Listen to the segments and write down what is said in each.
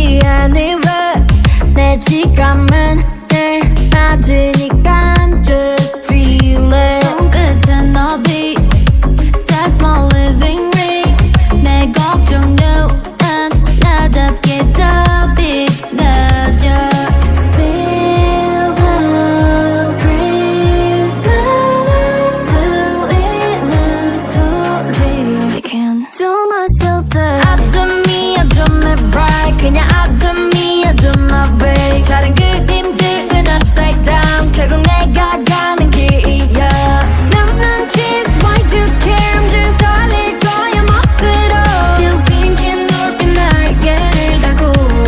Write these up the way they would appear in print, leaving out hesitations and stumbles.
미안해 왜 내 지갑은 늘 맞으니까 just feel it 손끝은 어디 That's my living ring 내 걱정은 나답게 더 빛나줘 Feel the breeze 나만 들리는 소리 I can't do myself dirty I do me, I do me right 그냥 I do me, I do my way 다른 그림들은 upside down 결국 내가 가는 길이야 난 just why you care I'm just 달릴 거야 멋대로 Still thinking 넓은 날개를 달고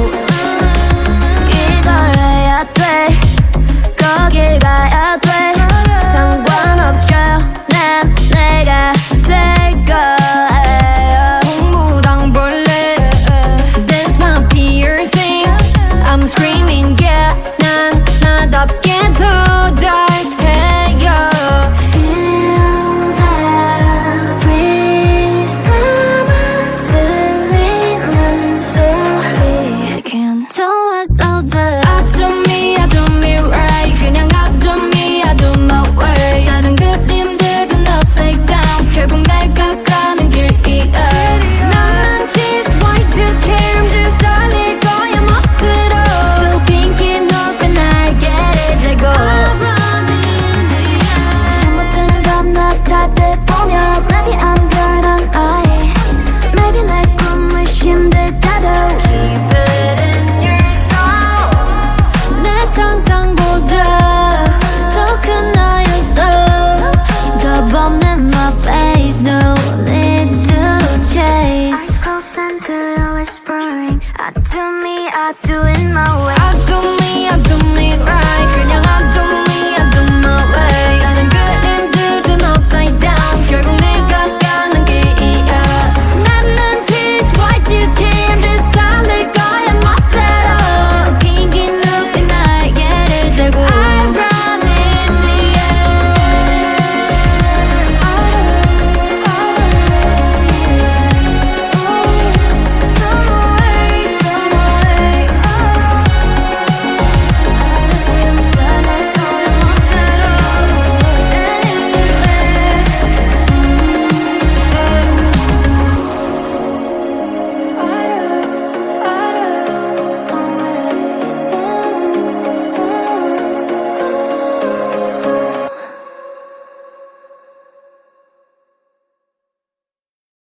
이걸 해야 돼 거길 가야 돼 상관없죠 난 내가 될 거예요 동무당벌레 That's my piercing I'm screaming yeah 난 나답게 더 잘해요 Feel that breeze 나만 들리는 소리 I can't tell myself that I do me right 그냥 I do me, I do my way 다른 그림들은 upside down 결국 내가 가는 길이야 나는 just why you care I'm just 달릴 거야 멋대로 Still thinking 넓은 날개를 달고 잘못되는 밤낮 달빛 보면 Maybe I'm good on eye Maybe 내 꿈을 힘들다도 Keep it in your soul 내 상상보다 더 큰 나였어 겁 없는 my face No need to chase I'm close and to whispering I do me, I do it my way I do me